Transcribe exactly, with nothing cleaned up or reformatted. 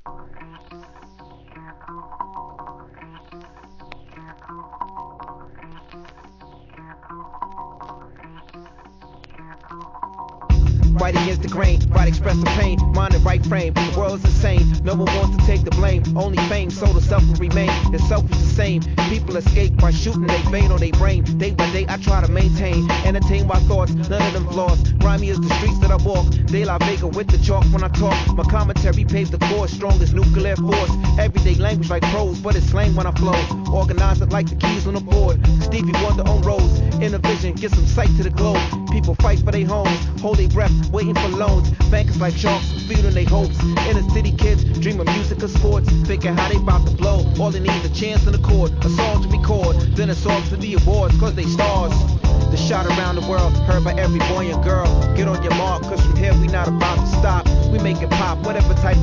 Right against the grain, right express the pain, mind and right frame. The world is insane, no one wants to take the blame. Only fame, soul to self will remain. It's selfish the same. People escape by shooting they vein or they brain. Day by day I try to maintain, entertain my thoughts, none of them flaws. Grimy as the streets that I walk. De La Vega with the chalk when I talk. My commentary paves the course, strong as nuclear force. Everyday language like prose, but it's slang when I flow. Organize it like the keys on the board. Stevie Wonder on roads. Inner vision, get some sight to the globe. People fight for their homes, hold their breath, waiting for loans. Bankers like sharks, feeding their hopes. Inner city kids dream of music or sports, thinking how they about to blow. All they need is a chance and a chord, a song to record. Then it's off to the awards, cause they stars. The shot around the world, heard by every boy and girl. Get on your mark, cause from here we not about to stop. We make it pop, whatever type